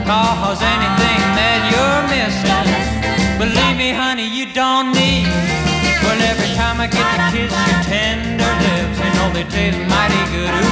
Cause anything that you're missing, believe me, honey, you don't need. Well, every time I get to kiss your tender lips, you know they taste mighty good.